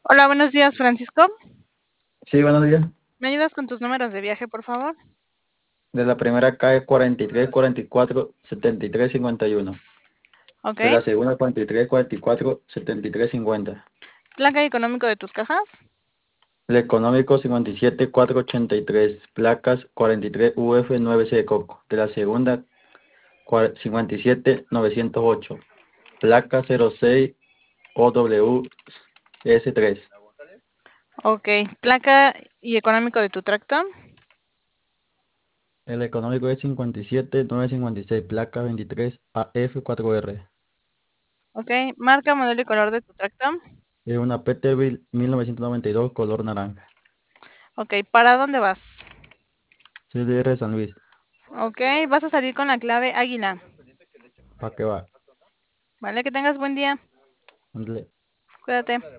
Hola, buenos días, Francisco. Sí, buenos días. ¿Me ayudas con tus números de viaje, por favor? De la primera cae 43, 44, 73, 51. Ok. De la segunda 43, 44, 73, 50. Placa y económico de tus cajas. El económico 57, 483. Placas 43 UF 9C de Coco. De la segunda 57, 908. Placa 06 OW S3. Ok. Placa y económico de tu tractor. El económico es 57, 956. Placa 23 AF4R. Ok. Marca, modelo y color de tu tractor. Es una Peterbilt 1992 color naranja. Ok. ¿Para dónde vas? CDR San Luis. Ok. Vas a salir con la clave águila. ¿Para qué va? Vale, que tengas buen día. Ándale. Cuídate.